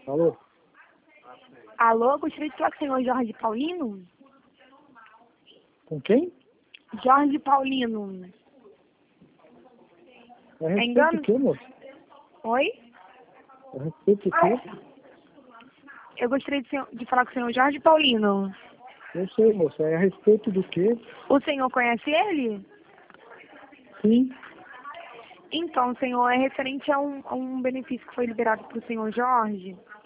Alô? Alô, gostaria de falar com o senhor Jorge Paulino? Com quem? Jorge Paulino. A respeito engano? do quê, moço? Oi? A respeito do quê? Eu gostaria de falar com o senhor Jorge Paulino. Eu sei, moço. É a respeito do quê? O senhor conhece ele? Sim. Então, senhor, é referente a um benefício que foi liberado para o senhor Jorge.